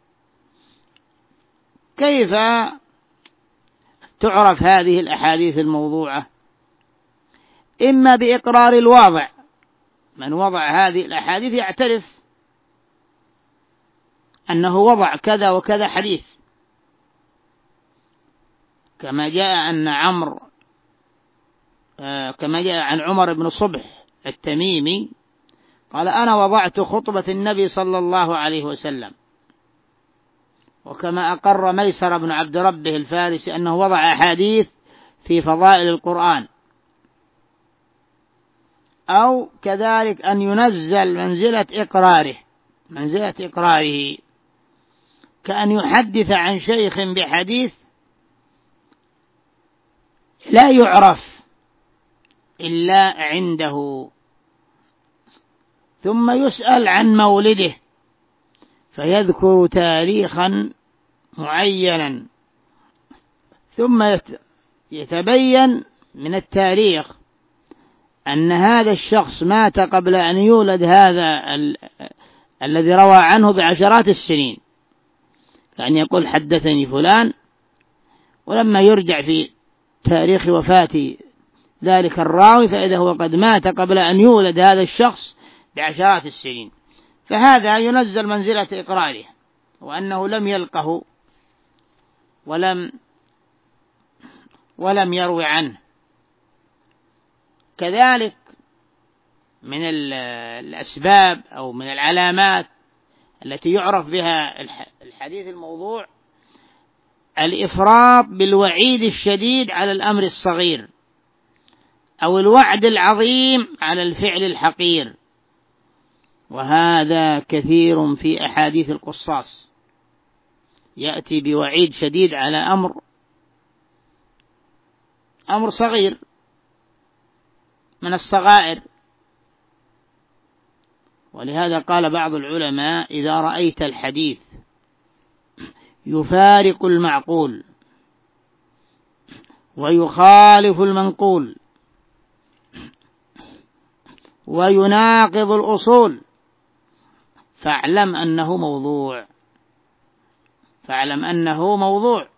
كيف تعرف هذه الأحاديث الموضوعة؟ إما بإقرار الواضع، من وضع هذه الأحاديث يعترف أنه وضع كذا وكذا حديث، كما جاء أن عمرو آه كما جاء عن عمر بن صبح التميمي قال: أنا وضعت خطبة النبي صلى الله عليه وسلم. وكما أقر ميسر بن عبد ربه الفارسي أنه وضع أحاديث في فضائل القرآن. أو كذلك أن ينزل منزلة إقراره منزلة إقراره كأن يحدث عن شيخ بحديث لا يعرف إلا عنده، ثم يسأل عن مولده فيذكر تاريخا معينا، ثم يتبين من التاريخ أن هذا الشخص مات قبل أن يولد هذا ال... الذي روى عنه بعشرات السنين، كأن يقول: حدثني فلان، ولما يرجع في تاريخ وفاة ذلك الراوي فإذا هو قد مات قبل أن يولد هذا الشخص بعشرات السنين. فهذا ينزل منزلة إقراره وأنه لم يلقه ولم ولم يروي عنه. كذلك من الأسباب أو من العلامات التي يعرف بها الحديث الموضوع الإفراط بالوعيد الشديد على الأمر الصغير، أو الوعد العظيم على الفعل الحقير، وهذا كثير في أحاديث القصاص، يأتي بوعيد شديد على أمر أمر صغير من الصغائر. ولهذا قال بعض العلماء: إذا رأيت الحديث يفارق المعقول ويخالف المنقول ويناقض الأصول فاعلم أنه موضوع فاعلم أنه موضوع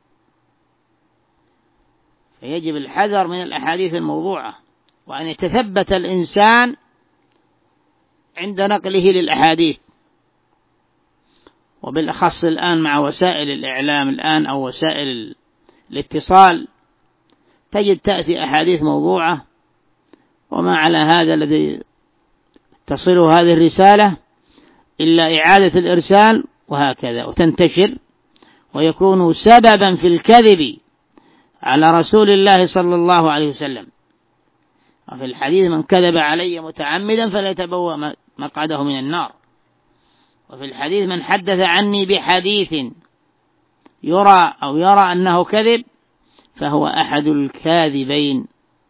فيجب الحذر من الأحاديث الموضوعة، وأن يتثبت الإنسان عند نقله للأحاديث، وبالأخص الآن مع وسائل الإعلام الآن أو وسائل الاتصال تجد تأتي أحاديث موضوعة، وما على هذا الذي تصل هذه الرسالة إلا إعادة الإرسال، وهكذا وتنتشر ويكون سببا في الكذب على رسول الله صلى الله عليه وسلم. وفي الحديث: من كذب علي متعمدا فليتبوأ مقعده من النار. وفي الحديث: من حدث عني بحديث يرى أو يرى أنه كذب فهو أحد الكاذبين،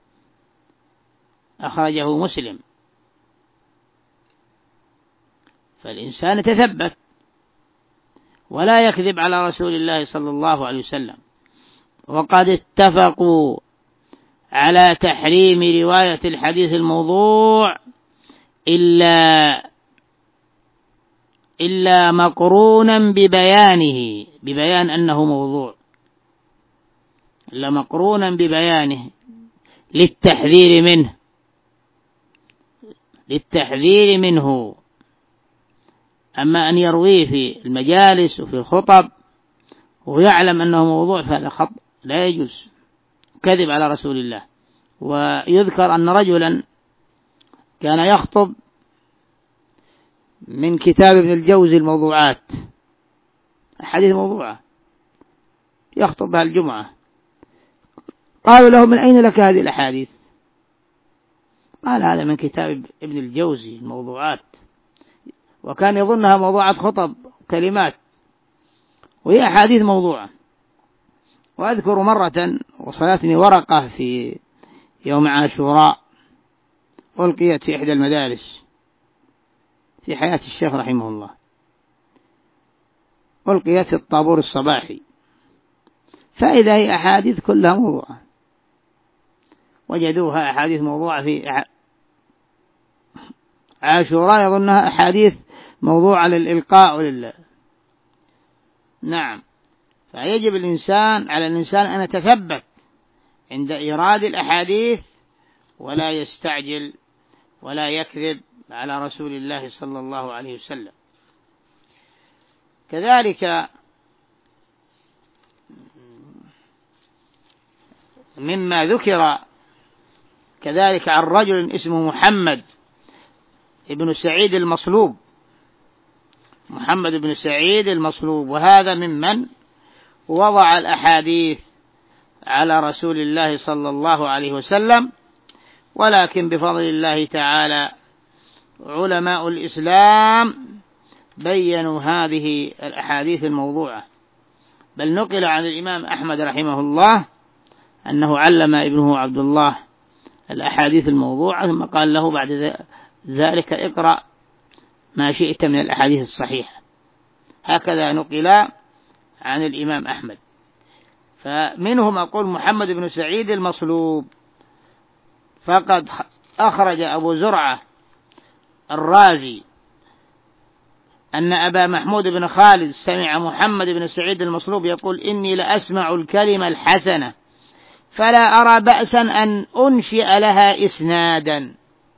أخرجه مسلم. فالإنسان يتثبت ولا يكذب على رسول الله صلى الله عليه وسلم. وقد اتفقوا على تحريم رواية الحديث الموضوع إلا إلا مقرونا ببيانه ببيان أنه موضوع إلا مقرونا ببيانه للتحذير منه للتحذير منه أما أن يرويه في المجالس وفي الخطب ويعلم أنه موضوع فهذا خطأ لا يجوز، كذب على رسول الله. ويذكر أن رجلا كان يخطب من كتاب ابن الجوزي الموضوعات، أحاديث موضوعة يخطب بها الجمعة. قالوا له: من أين لك هذه الأحاديث؟ قال: هذا من كتاب ابن الجوزي الموضوعات. وكان يظنها موضوعة خطب وكلمات، وهي أحاديث موضوعة. وأذكر مرة وصلتني ورقة في يوم عاشوراء ألقيت في إحدى المدارس في حياة الشيخ رحمه الله، ألقيت في الطابور الصباحي، فإذا هي أحاديث كلها موضوعة. وجدوها أحاديث موضوعة في عاشوراء، يظنها أحاديث موضوعة للإلقاء ولله. نعم، فيجب الإنسان على الإنسان أن يتثبت عند إيراد الأحاديث، ولا يستعجل ولا يكذب على رسول الله صلى الله عليه وسلم. كذلك مما ذكر كذلك عن رجل اسمه محمد ابن سعيد المصلوب، محمد بن سعيد المصلوب، وهذا ممن وضع الأحاديث على رسول الله صلى الله عليه وسلم. ولكن بفضل الله تعالى علماء الإسلام بيّنوا هذه الأحاديث الموضوعة، بل نقل عن الإمام أحمد رحمه الله أنه علم ابنه عبد الله الأحاديث الموضوعة، ثم قال له بعد ذلك: اقرأ ما شئت من الأحاديث الصحيحة. هكذا نقل عن الإمام أحمد. فمنهم أقول محمد بن سعيد المصلوب، فقد أخرج أبو زرعة الرازي أن أبا محمود بن خالد سمع محمد بن سعيد المصلوب يقول: إني لأسمع الكلمة الحسنة فلا أرى بأسا أن أنشئ لها إسنادا.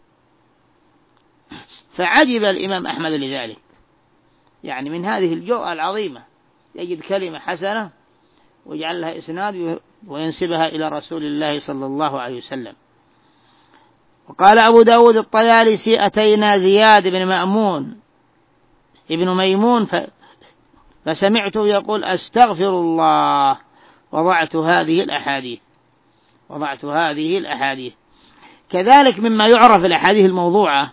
فعجب الإمام أحمد لذلك، يعني من هذه الجرأة العظيمة يجد كلمة حسنة ويجعل لها إسناد وينسبها إلى رسول الله صلى الله عليه وسلم. وقال أبو داود الطيالسي: أتينا زياد بن مأمون ابن ميمون فسمعته يقول: أستغفر الله، وضعت هذه الأحاديث وضعت هذه الأحاديث. كذلك مما يعرف الأحاديث الموضوعة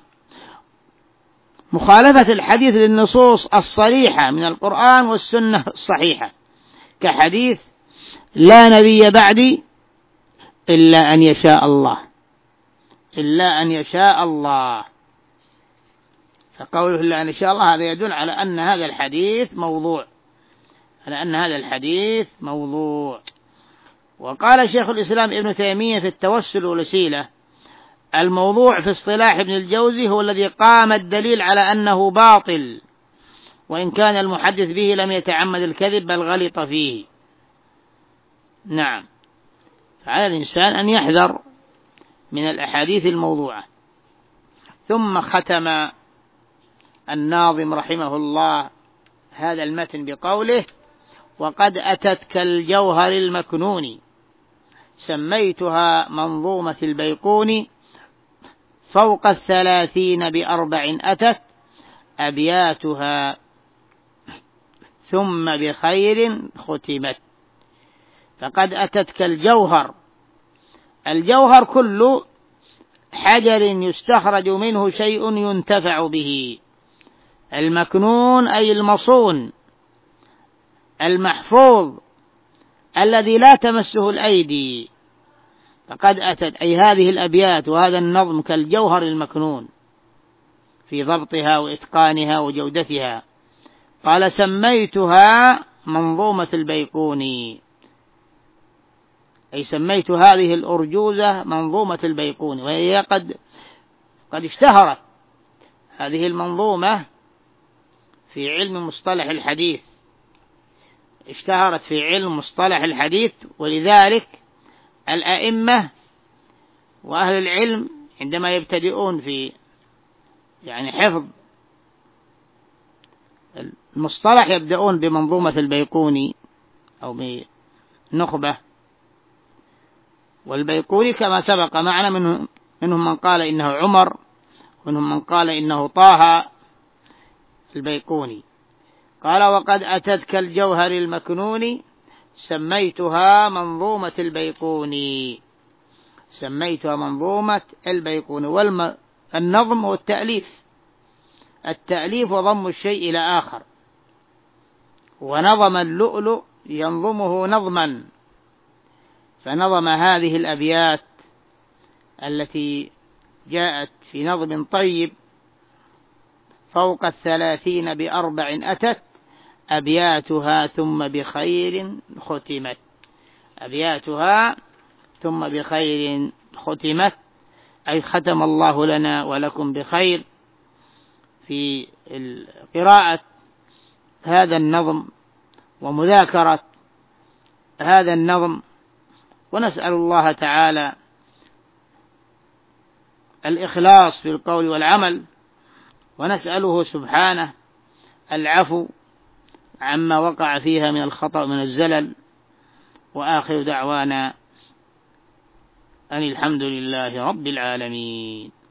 مخالفة الحديث للنصوص الصريحة من القرآن والسنة الصحيحة، كحديث: لا نبي بعدي إلا أن يشاء الله، إلا أن يشاء الله. فقوله إلا أن يشاء الله هذا يدل على أن هذا الحديث موضوع، على أن هذا الحديث موضوع. وقال شيخ الإسلام ابن تيمية في التوسل والوسيلة: الموضوع في اصطلاح ابن الجوزي هو الذي قام الدليل على أنه باطل، وإن كان المحدث به لم يتعمد الكذب بل غلط فيه. نعم، فعلى الإنسان أن يحذر من الأحاديث الموضوعة. ثم ختم الناظم رحمه الله هذا المتن بقوله: وقد أتت كالجوهر المكنون سميتها منظومة البيقون، فوق الثلاثين بأربع أتت أبياتها ثم بخير ختمت. فقد أتت كالجوهر، الجوهر كل حجر يستخرج منه شيء ينتفع به، المكنون أي المصون المحفوظ الذي لا تمسه الأيدي. فقد أتت أي هذه الأبيات وهذا النظم كالجوهر المكنون في ضبطها وإتقانها وجودتها. قال: سميتها منظومة البيقوني، أي سميت هذه الأرجوزة منظومة البيقوني، وهي قد قد اشتهرت هذه المنظومة في علم مصطلح الحديث، اشتهرت في علم مصطلح الحديث. ولذلك الأئمة وأهل العلم عندما يبتدئون في يعني حفظ المصطلح يبدأون بمنظومة البيقوني أو بنخبة. والبيقوني كما سبق معنا منهم, منهم من قال إنه عمر منهم من قال إنه طه البيقوني. قال وقد أتتك الجوهر المكنون سميتها منظومة البيقوني، سميتها منظومة البيقوني. والنظم هو التأليف، التأليف وضم الشيء إلى آخر. ونظم اللؤلؤ ينظمه نظما، فنظم هذه الأبيات التي جاءت في نظم طيب فوق الثلاثين بأربع أتت أبياتها ثم بخير ختمت، أبياتها ثم بخير ختمت، أي ختم الله لنا ولكم بخير في قراءة هذا النظم ومذاكرة هذا النظم. ونسأل الله تعالى الإخلاص في القول والعمل، ونسأله سبحانه العفو عما وقع فيها من الخطأ من الزلل. وآخر دعوانا أن الحمد لله رب العالمين.